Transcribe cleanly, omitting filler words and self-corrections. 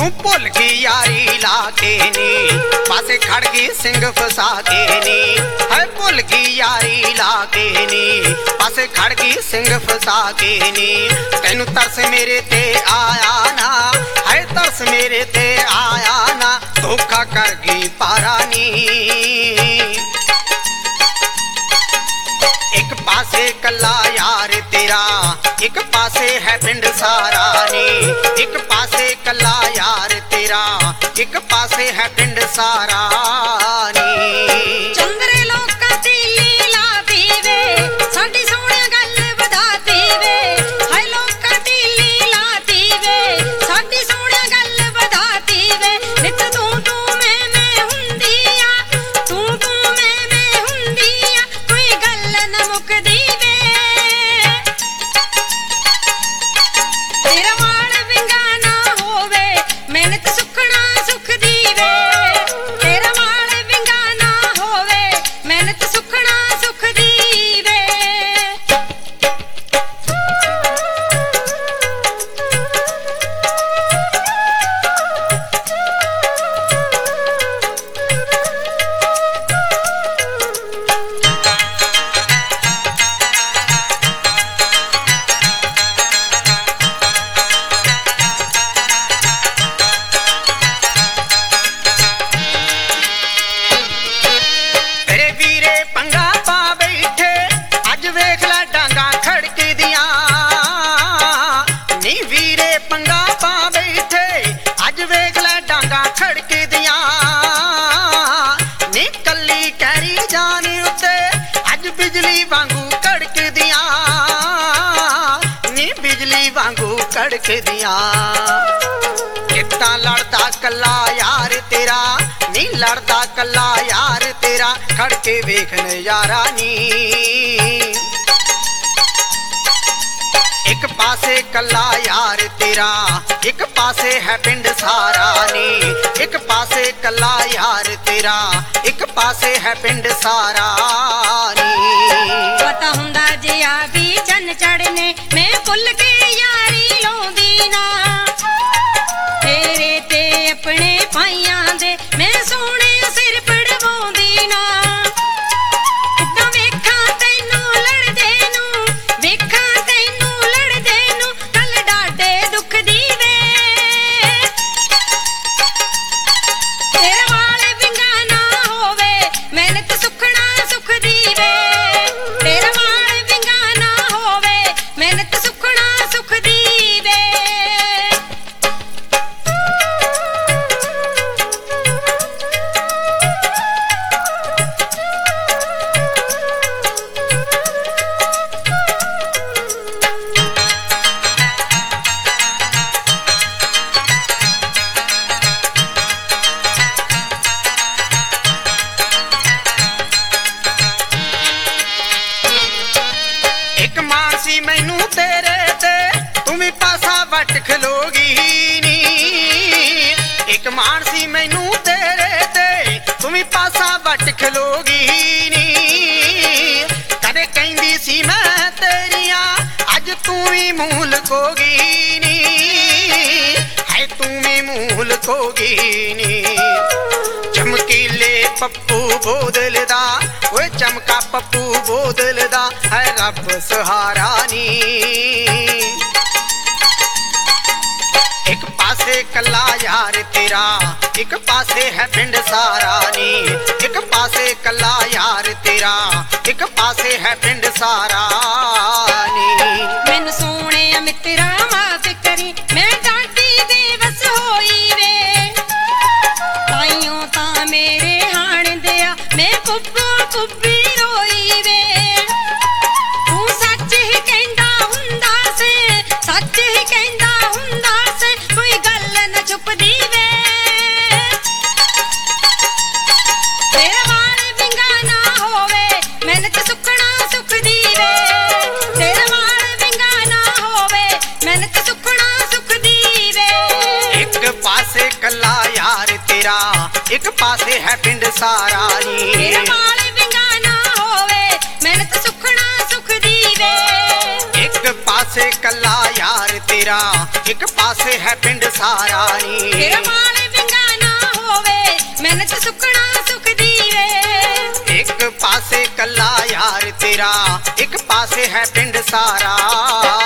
तू भुल गई यारी ला के नी पासे खड़ गई सिंह फसा के नी है भुल गई यारी ला के नी पासे खड़ गई सिंह फसा के नी तैनू तरस मेरे ते आया ना है तरस मेरे ते आया ना धोखा कर गई पारा नी एक पासे कला यार तेरा एक पासे है पिंड सारा नी एक पासे कला यार तेरा एक पासे है पिंड सारा नी चंद्रे लोकां दी लीला दीवे साडी सोहणे गल वधा दीवे हाय लोकां दी लीला दीवे साडी सोहणे गल वधा दीवे नित तू तू मैं हुंदी आ तू तू मैं हुंदी आ कोई गल न मुकदी वे तेरा वाल विंगा ना होवे मेहनत सुखना सुख दी वे तेरा वाल विंगा ना होवे मेहनत सुखना सुख दी वे तेरे वीरे पंगा पा बैठे अज वेख लै डांगा खड़के दियां नी वीरे पंगा पा बैठे अज वेख लै डांगा खड़के दियां नी कली कैरी जान उत्ते अज बिजली वांगू कड़के दियां नी बिजली वांगू कड़के दियां कितना लड़दा कला यार तेरा नी लड़दा कला यार तेरा खड़के वेख नजारा नी एक पासे कला यार तेरा एक पासे है पिंड सारा नी एक पासे कला यार तेरा एक पासे है पिंड सारा नी पता हुंदा जिया भी चन चढ़ने मैं भुल के यारी लौंदी ना तेरे ते अपने भाइयां दे मैं सोहणे सिर पड़वाउंदी ना किद्दां वेखां तैनू लड़दे नू वेखां तैनू लड़दे नू कल डाडे दुख दी वे तेरे वाल विंगा ना होवे मेहनत सुखना सुख दी वे तेरे वाल विंगा ना होवे मेहनत सुखना सुख दी वे एक मासी मैनू तेरे ते तू भी पासा वट खलोगी नी एक मानसी मैनू तेरे ते तू भी पासा वट खलोगी नी कदे कहंदी सी मैं तेरियां अज तू भी मूंह लकोगी नी है तू भी मूंह लकोगी नी चमकीले पप्पू बोदलदा ओए चमका पप्पू बोदलदा है रब सहारा नी एक पासे कला यार तेरा एक पासे है पिंड सारा नी एक पासे कला यार तेरा एक पासे है पिंड सारा नी मैनू सोहणे मित्रा माफ करी मैं डाडी बेवस होई वे ताइयों तां मेरे हाण दिया मैं पुप्पो पुप्पी रोई वे तू सच ही कहंदा हुंदा से सच ही कहंदा हुंदा से कोई गल न छुपदी वे तेरे वाल विंगा ना होवे मेहनत सुखना सुख दी वे तेरे वाल विंगा ना होवे मेहनत सुखना सुख दी वे एक पासे कला यार तेरा एक पासे है पिंड सारा नी तेरे वाल विंगा ना होवे मेहनत सुखना सुख दी वे एक पासे कला यार तेरा ਤੇਰਾ ਇੱਕ ਪਾਸੇ ਹੈ ਪਿੰਡ ਸਾਰਾ ਨੀ ਤੇਰਾ ਮਾਲ ਵਿੰਗਾ ਨਾ ਹੋਵੇ ਮਿਹਨਤ ਸੁੱਕਣਾ ਸੁੱਕਦੀ ਵੇ ਇੱਕ ਪਾਸੇ ਕੱਲਾ ਯਾਰ ਤੇਰਾ ਇੱਕ ਪਾਸੇ ਹੈ ਪਿੰਡ ਸਾਰਾ